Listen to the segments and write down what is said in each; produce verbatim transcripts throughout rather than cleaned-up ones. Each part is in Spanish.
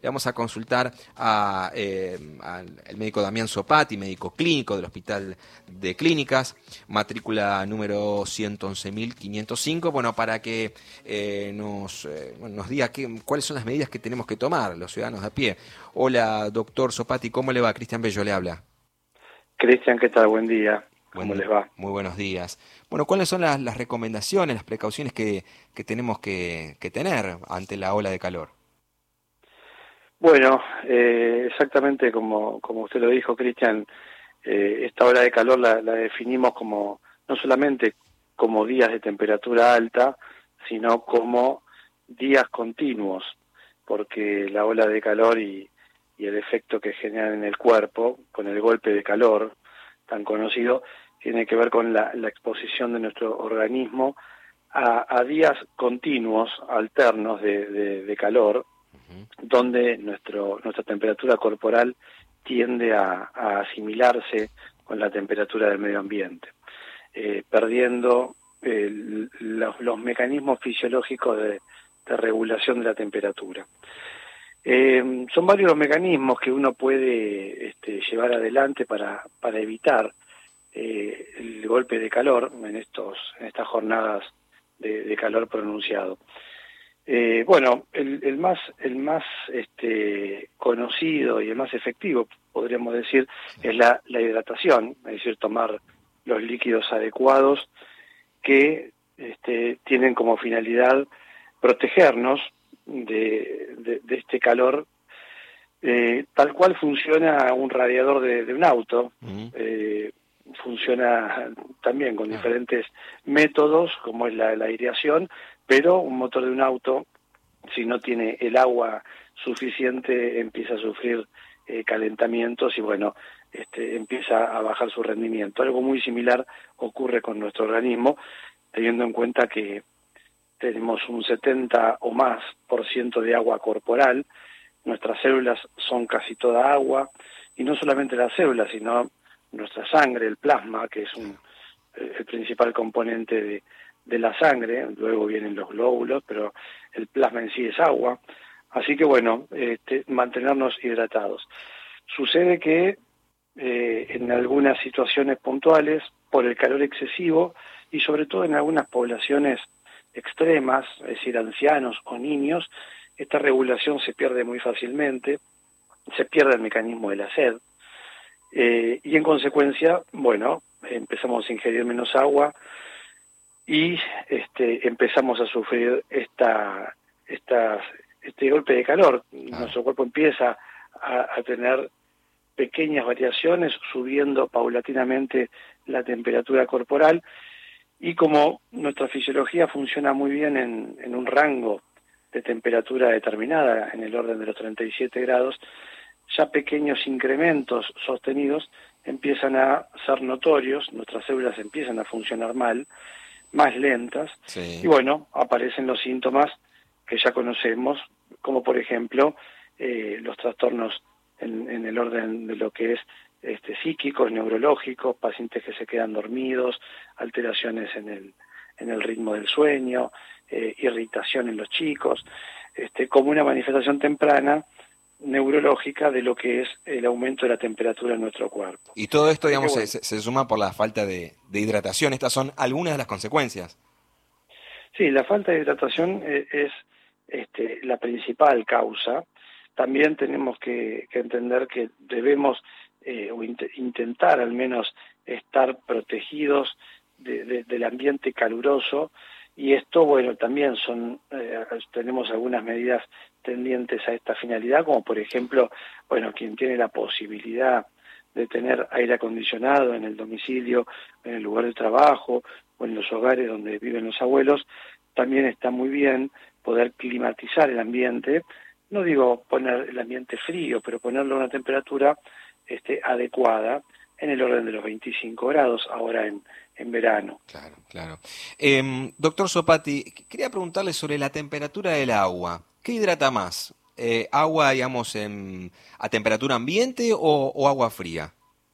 le vamos a consultar a, eh, al el médico Damián Zopati, médico clínico del Hospital de Clínicas, matrícula número ciento once mil quinientos cinco, bueno, para que eh, nos, eh, bueno, nos diga qué, cuáles son las medidas que tenemos que tomar los ciudadanos de a pie. Hola, doctor Zopati, ¿cómo le va? Cristian Bello le habla. Cristian, ¿qué tal? Buen día. ¿Cómo Buen, les va? muy buenos días. Bueno, ¿cuáles son las, las recomendaciones, las precauciones que, que tenemos que, que tener ante la ola de calor? Bueno, eh, exactamente como, como usted lo dijo, Cristian, eh, esta ola de calor la, la definimos como no solamente como días de temperatura alta, sino como días continuos, porque la ola de calor y, y el efecto que generan en el cuerpo, con el golpe de calor tan conocido, tiene que ver con la, la exposición de nuestro organismo a, a días continuos, alternos de, de, de calor, Uh-huh. donde nuestro, nuestra temperatura corporal tiende a, a asimilarse con la temperatura del medio ambiente, eh, perdiendo eh, los, los mecanismos fisiológicos de, de regulación de la temperatura. Eh, son varios los mecanismos que uno puede este, llevar adelante para, para evitar eh, el golpe de calor en estos en estas jornadas de, de calor pronunciado. Eh, bueno, el, el más el más este, conocido y el más efectivo, podríamos decir, es la, la hidratación, es decir, tomar los líquidos adecuados que este, tienen como finalidad protegernos de, de, de este calor, eh, tal cual funciona un radiador de, de un auto. Uh-huh. eh, funciona también con Claro. diferentes métodos, como es la, la aireación, pero un motor de un auto, si no tiene el agua suficiente, empieza a sufrir eh, calentamientos y bueno, este, empieza a bajar su rendimiento. Algo muy similar ocurre con nuestro organismo, teniendo en cuenta que tenemos un setenta o más por ciento de agua corporal, nuestras células son casi toda agua, y no solamente las células, sino nuestra sangre, el plasma, que es un, el principal componente de, de la sangre, luego vienen los glóbulos, pero el plasma en sí es agua, así que bueno, este, mantenernos hidratados. Sucede que eh, en algunas situaciones puntuales, por el calor excesivo, y sobre todo en algunas poblaciones extremas, es decir, ancianos o niños, esta regulación se pierde muy fácilmente, se pierde el mecanismo de la sed, eh, y en consecuencia, bueno, empezamos a ingerir menos agua y este, empezamos a sufrir esta, esta, este golpe de calor. Ah. Nuestro cuerpo empieza a, a tener pequeñas variaciones, subiendo paulatinamente la temperatura corporal, y como nuestra fisiología funciona muy bien en, en un rango de temperatura determinada, en el orden de los treinta y siete grados, ya pequeños incrementos sostenidos empiezan a ser notorios, nuestras células empiezan a funcionar mal, más lentas, Sí. y bueno, aparecen los síntomas que ya conocemos, como por ejemplo eh, los trastornos en, en el orden de lo que es este, psíquicos, neurológicos, pacientes que se quedan dormidos, alteraciones en el, en el ritmo del sueño, eh, irritación en los chicos, este, como una manifestación temprana neurológica de lo que es el aumento de la temperatura en nuestro cuerpo. Y todo esto, Así que, digamos, bueno, se, se suma por la falta de, de hidratación. Estas son algunas de las consecuencias. sí, la falta de hidratación es, es este, la principal causa. También tenemos que, que entender que debemos eh, o int intentar al menos estar protegidos de, de, del ambiente caluroso, y esto, bueno, también son eh, tenemos algunas medidas tendientes a esta finalidad, como por ejemplo, bueno, quien tiene la posibilidad de tener aire acondicionado en el domicilio, en el lugar de trabajo o en los hogares donde viven los abuelos, también está muy bien poder climatizar el ambiente. No digo poner el ambiente frío, pero ponerlo a una temperatura este, adecuada, en el orden de los veinticinco grados, ahora en, en verano. Claro, claro. Eh, doctor Zopati, quería preguntarle sobre la temperatura del agua. ¿Qué hidrata más? Eh, ¿Agua, digamos, en, a temperatura ambiente o, o agua fría?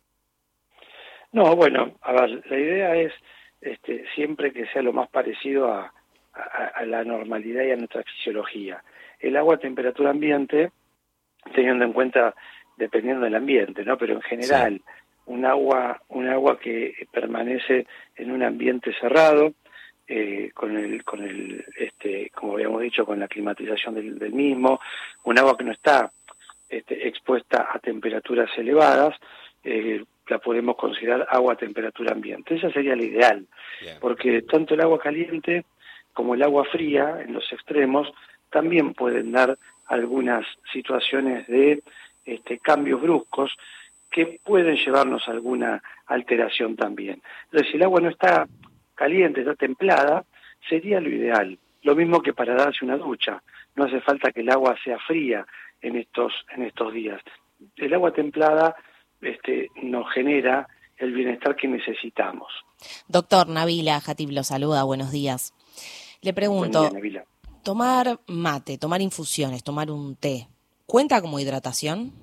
No, bueno, a ver, la idea es este, siempre que sea lo más parecido a, a, a la normalidad y a nuestra fisiología. El agua a temperatura ambiente teniendo en cuenta, dependiendo del ambiente, ¿no? Pero en general, sí. un agua, un agua que permanece en un ambiente cerrado, eh, con el, con el, este, como habíamos dicho, con la climatización del, del mismo, un agua que no está este, expuesta a temperaturas elevadas, eh, la podemos considerar agua a temperatura ambiente. Esa sería la ideal, yeah. porque tanto el agua caliente como el agua fría, en los extremos, también pueden dar algunas situaciones de este, cambios bruscos que pueden llevarnos a alguna alteración también. Entonces, si el agua no está caliente, está templada, sería lo ideal. Lo mismo que para darse una ducha. No hace falta que el agua sea fría en estos, en estos días. El agua templada este, nos genera el bienestar que necesitamos. Doctor Nabila Jatib lo saluda, buenos días. Le pregunto, Buen día, Nabila. tomar mate, tomar infusiones, tomar un té, ¿cuenta como hidratación?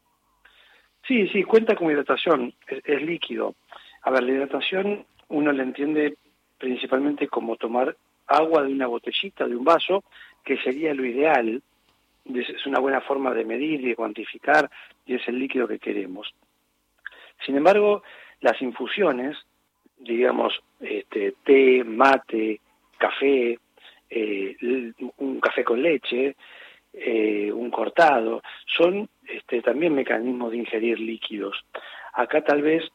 Sí, sí, cuenta como hidratación, es, es líquido. A ver, la hidratación uno la entiende principalmente como tomar agua de una botellita, de un vaso, que sería lo ideal, es una buena forma de medir y de cuantificar, y es el líquido que queremos. Sin embargo, las infusiones, digamos, este, té, mate, café, eh, un café con leche, eh, un cortado, son este, también mecanismos de ingerir líquidos. Acá tal vez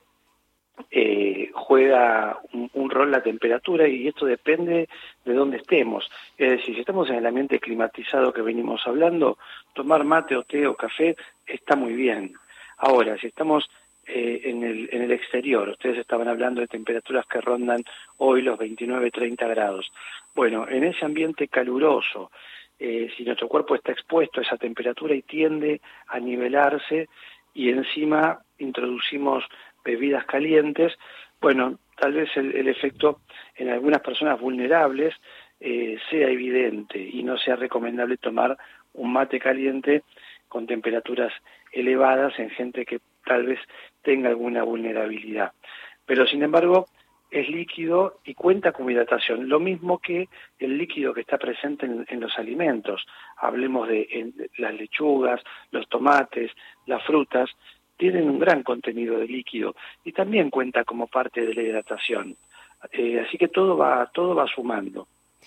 eh, juega un, un rol la temperatura y esto depende de dónde estemos. Es decir, si estamos en el ambiente climatizado que venimos hablando, tomar mate o té o café está muy bien. Ahora, si estamos eh, en, el, en el exterior, ustedes estaban hablando de temperaturas que rondan hoy los veintinueve, treinta grados. Bueno, en ese ambiente caluroso, eh, si nuestro cuerpo está expuesto a esa temperatura y tiende a nivelarse y encima introducimos bebidas calientes, bueno, tal vez el, el efecto en algunas personas vulnerables eh, sea evidente y no sea recomendable tomar un mate caliente con temperaturas elevadas en gente que tal vez tenga alguna vulnerabilidad. Pero sin embargo, es líquido y cuenta como hidratación, lo mismo que el líquido que está presente en, en los alimentos. Hablemos de en, las lechugas, los tomates, las frutas, tienen un gran contenido de líquido y también cuenta como parte de la hidratación. Eh, así que todo va, todo va sumando.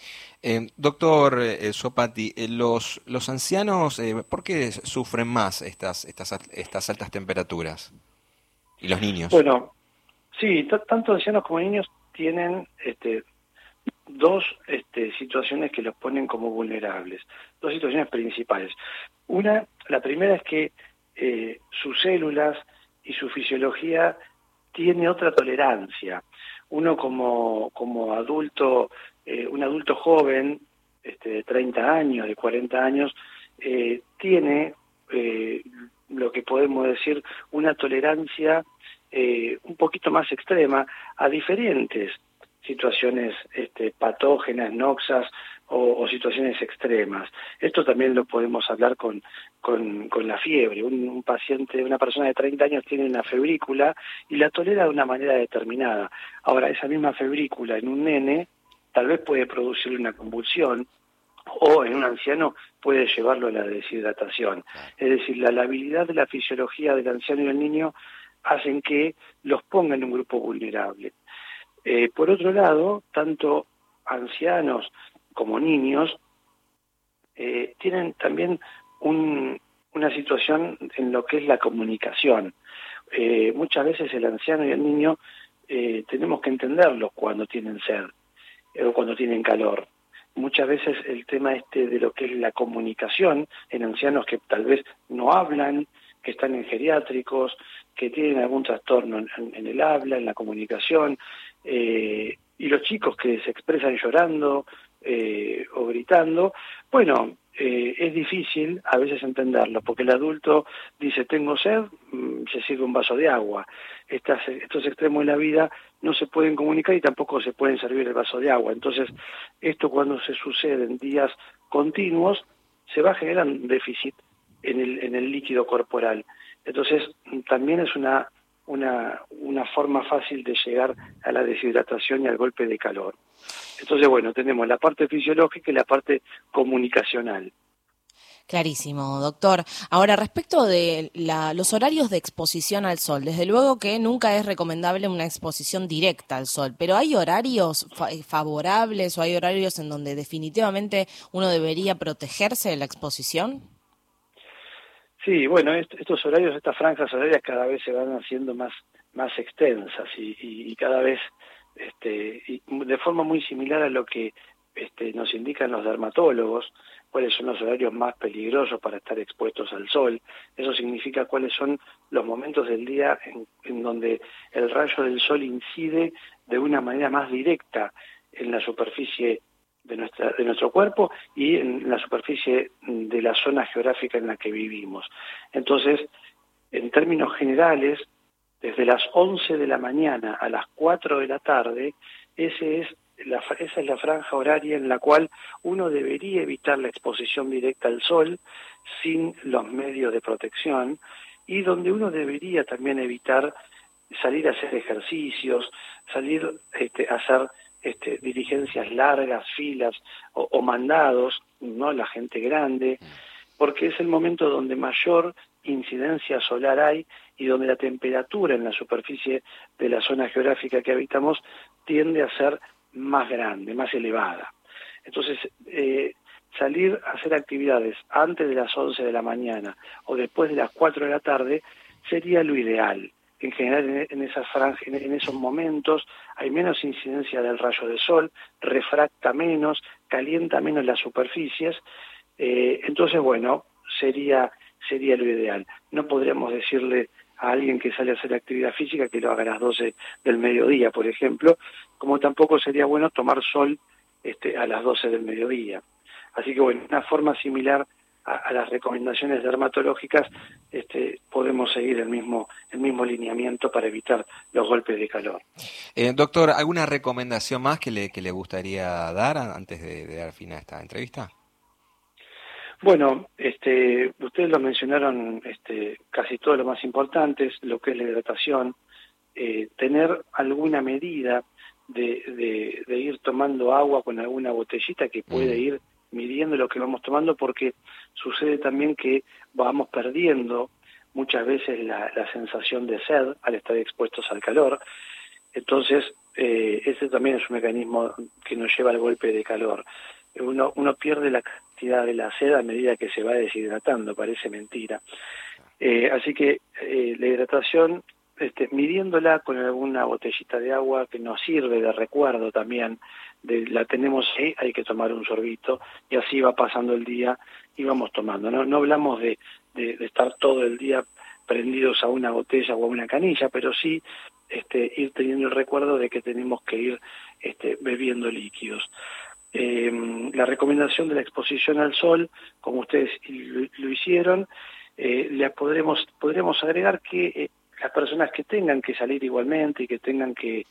Eh, doctor eh, Zopati, eh, los, los ancianos, eh, ¿por qué sufren más estas, estas, estas altas temperaturas? ¿Y los niños? Bueno, sí, t- tanto ancianos como niños tienen este, dos este, situaciones que los ponen como vulnerables, dos situaciones principales. Una, la primera es que eh, sus células y su fisiología tiene otra tolerancia. Uno como, como adulto, eh, un adulto joven, este, de treinta años, de cuarenta años, eh, tiene eh, lo que podemos decir una tolerancia eh, un poquito más extrema a diferentes situaciones este, patógenas, noxas o, o situaciones extremas. Esto también lo podemos hablar con, con, con la fiebre. Un, un paciente, una persona de treinta años tiene una febrícula y la tolera de una manera determinada. Ahora, esa misma febrícula en un nene tal vez puede producirle una convulsión o en un anciano puede llevarlo a la deshidratación. Es decir, la labilidad de la fisiología del anciano y del niño hacen que los ponga en un grupo vulnerable. Eh, por otro lado, tanto ancianos como niños eh, tienen también un, una situación en lo que es la comunicación. Eh, muchas veces el anciano y el niño eh, tenemos que entenderlos cuando tienen sed eh, o cuando tienen calor. Muchas veces el tema este de lo que es la comunicación en ancianos que tal vez no hablan, que están en geriátricos, que tienen algún trastorno en, en el habla, en la comunicación, eh, y los chicos que se expresan llorando eh, o gritando, bueno, eh, es difícil a veces entenderlo, porque el adulto dice tengo sed, mmm, se sirve un vaso de agua. Estas, estos extremos de la vida no se pueden comunicar y tampoco se pueden servir el vaso de agua. Entonces, esto cuando se sucede en días continuos, se va a generar un déficit en el, en el líquido corporal. Entonces, también es una, una, una forma fácil de llegar a la deshidratación y al golpe de calor. Entonces, bueno, tenemos la parte fisiológica y la parte comunicacional. Clarísimo, doctor. Ahora, respecto de la, los horarios de exposición al sol, desde luego que nunca es recomendable una exposición directa al sol, pero ¿hay horarios fa favorables o hay horarios en donde definitivamente uno debería protegerse de la exposición? Sí, bueno, est estos horarios, estas franjas horarias cada vez se van haciendo más, más extensas y, y, y cada vez este, y de forma muy similar a lo que este, nos indican los dermatólogos, cuáles son los horarios más peligrosos para estar expuestos al sol. Eso significa cuáles son los momentos del día en, en donde el rayo del sol incide de una manera más directa en la superficie de nuestra de nuestro cuerpo y en la superficie de la zona geográfica en la que vivimos. Entonces, en términos generales, desde las once de la mañana a las cuatro de la tarde, ese es la, esa es la franja horaria en la cual uno debería evitar la exposición directa al sol sin los medios de protección y donde uno debería también evitar salir a hacer ejercicios, salir este, a hacer Este, diligencias largas, filas o, o mandados, no la gente grande, porque es el momento donde mayor incidencia solar hay y donde la temperatura en la superficie de la zona geográfica que habitamos tiende a ser más grande, más elevada. Entonces, eh, salir a hacer actividades antes de las once de la mañana o después de las cuatro de la tarde sería lo ideal. En general, en esas franjas, en esos momentos, hay menos incidencia del rayo del sol, refracta menos, calienta menos las superficies, eh, entonces, bueno, sería, sería lo ideal. No podríamos decirle a alguien que sale a hacer actividad física que lo haga a las doce del mediodía, por ejemplo, como tampoco sería bueno tomar sol este, a las doce del mediodía. Así que, bueno, una forma similar A, a las recomendaciones dermatológicas, este, podemos seguir el mismo el mismo lineamiento para evitar los golpes de calor. Eh, doctor, ¿alguna recomendación más que le, que le gustaría dar antes de, de dar fin a esta entrevista? Bueno, este, ustedes lo mencionaron este, casi todo lo más importante, es lo que es la hidratación, eh, tener alguna medida de, de, de ir tomando agua con alguna botellita que puede Mm. ir midiendo lo que vamos tomando, porque sucede también que vamos perdiendo muchas veces la, la sensación de sed al estar expuestos al calor. Entonces, eh, ese también es un mecanismo que nos lleva al golpe de calor. Uno, uno pierde la cantidad de la sed a medida que se va deshidratando, parece mentira. Eh, así que eh, la hidratación, este, midiéndola con alguna botellita de agua que nos sirve de recuerdo también, de la tenemos ahí, hay que tomar un sorbito y así va pasando el día y vamos tomando. No, no hablamos de, de, de estar todo el día prendidos a una botella o a una canilla, pero sí este, ir teniendo el recuerdo de que tenemos que ir este, bebiendo líquidos. Eh, la recomendación de la exposición al sol, como ustedes lo, lo hicieron, eh, le podremos, podremos agregar que eh, las personas que tengan que salir igualmente y que tengan que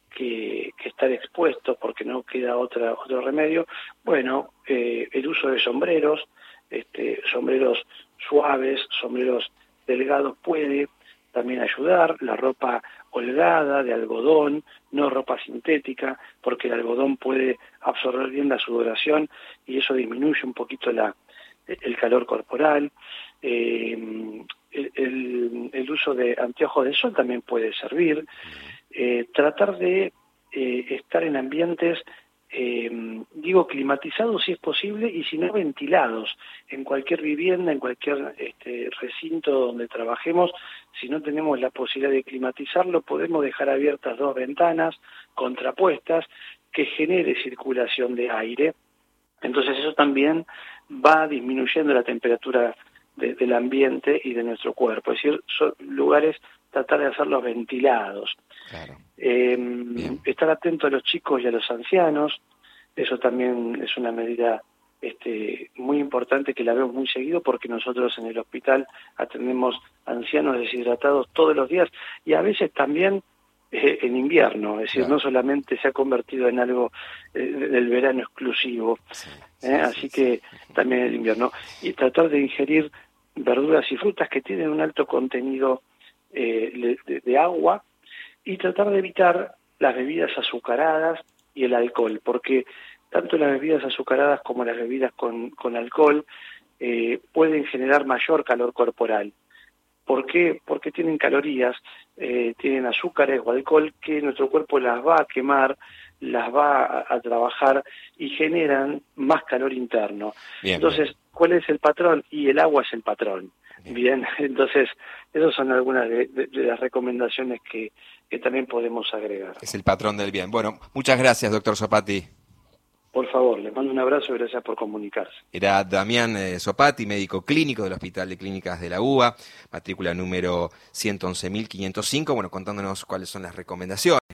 Que, que estar expuestos porque no queda otra otro remedio, bueno, eh, el uso de sombreros, este, sombreros suaves, sombreros delgados puede también ayudar, la ropa holgada de algodón, no ropa sintética, porque el algodón puede absorber bien la sudoración y eso disminuye un poquito la, el calor corporal. Eh, el, el, el uso de anteojos de sol también puede servir. Eh, tratar de eh, estar en ambientes, eh, digo, climatizados si es posible y si no ventilados, en cualquier vivienda, en cualquier este, recinto donde trabajemos. Si no tenemos la posibilidad de climatizarlo, podemos dejar abiertas dos ventanas contrapuestas que genere circulación de aire. Entonces eso también va disminuyendo la temperatura de, del ambiente y de nuestro cuerpo, es decir, son lugares, tratar de hacerlos ventilados. Claro. Eh, estar atento a los chicos y a los ancianos, eso también es una medida este, muy importante que la veo muy seguido, porque nosotros en el hospital atendemos ancianos deshidratados todos los días y a veces también eh, en invierno, es decir, claro, no solamente se ha convertido en algo eh, del verano exclusivo, sí, sí, ¿eh? Así sí, que sí. También el invierno. Y tratar de ingerir verduras y frutas que tienen un alto contenido eh, de, de agua, y tratar de evitar las bebidas azucaradas y el alcohol, porque tanto las bebidas azucaradas como las bebidas con, con alcohol eh, pueden generar mayor calor corporal. ¿Por qué? Porque tienen calorías, eh, tienen azúcares o alcohol que nuestro cuerpo las va a quemar, las va a, a trabajar y generan más calor interno. Bien, entonces, bien. ¿cuál es el patrón? Y el agua es el patrón. Bien, bien. Entonces, esas son algunas de, de, de las recomendaciones que, que también podemos agregar. Es el patrón del bien. Bueno, muchas gracias, doctor Zopati. Por favor, les mando un abrazo y gracias por comunicarse. Era Damián eh, Zopati, médico clínico del Hospital de Clínicas de la U B A, matrícula número ciento once mil quinientos cinco, bueno, contándonos cuáles son las recomendaciones.